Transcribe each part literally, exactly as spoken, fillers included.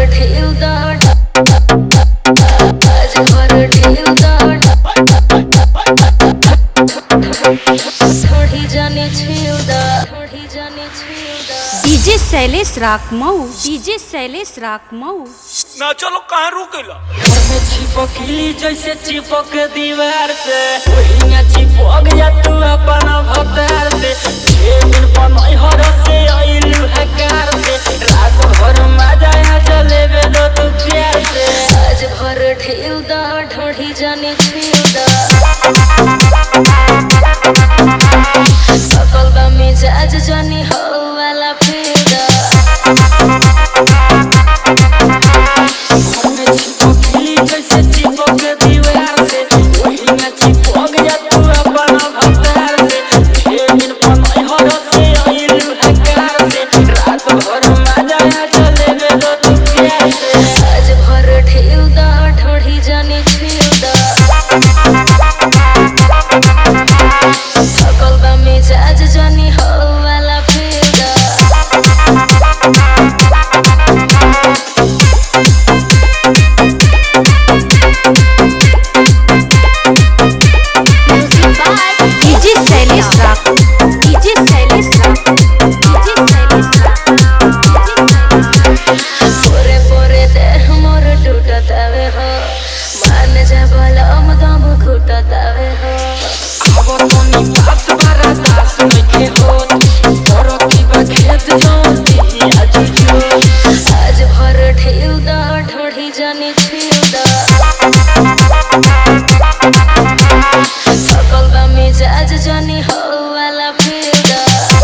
ठेव दा आज भर ठेव दा थोड़ी जाने छेव दा थोड़ी जाने छेव दा। डीजे शैलेश राग मऊ डीजे शैलेश राग मऊ ना चलो कहाँ रुकेला घर में चिपकली जैसे चिपक दीवार से वही में चिपक जा तू अपना भतार से छह दिन पनई हर से आइलू है कार से रात भर मजा आ जलेबे दो तू प्यार से आज भर ठेव दा ढोढ़ी जाने छेव दा सकल बा मिजाज जानी हो वाला फेदा घर में चिपकली जैसे चिपक दीवार से वही में चिपक जा तू अपना भतार से छह दिन पनई हर से आइलू है कार से रात भर मजा आ जलेबे दो तू प्यार से आज भर ठेव दा ढोढ़ी जाने छेव दा सकल बा मिजाज जानी हो वाला फेदा डीजे शैलेश राग डीजे शैलेश राग डीजे शैलेश पोरे पोरे देह मोर टूटतावे हो मान जा बलम दम घुटतावे हो खबर तोनी बात बड़ा दास नइखे होत तोरो की बा खेत जोन दी आज जो आज भर ठेव दा ढोढ़ी जाने छेव दा सकल बा मिजाज जानी हो वाला फेदा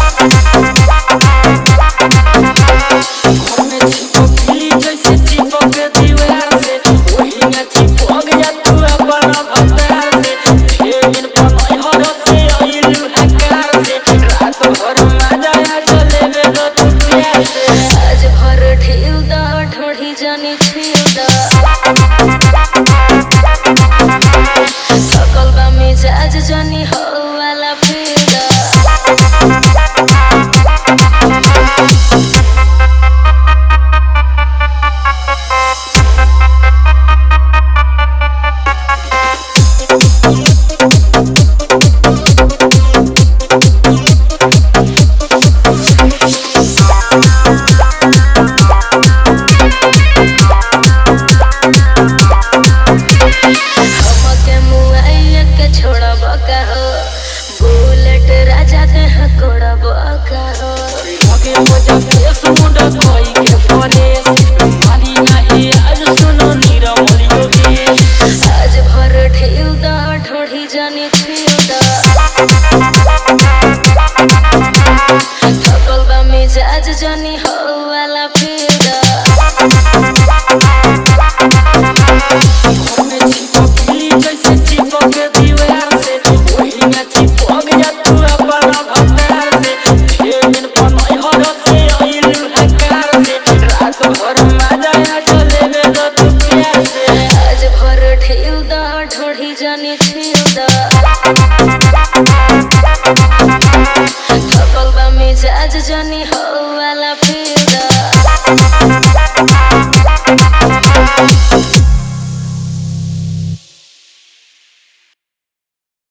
घर में चिपकली जैसे चिपक दीवार से वही में चिपक जा तू अपना भतार से छह दिन पनई हर से आइलू है कार से रात भर मजा आ जलेबे दो तू प्यार से आज भर ठेव दा ढोढ़ी जाने छेव दा सकल बा मिजाज जानी हो वाला फेदा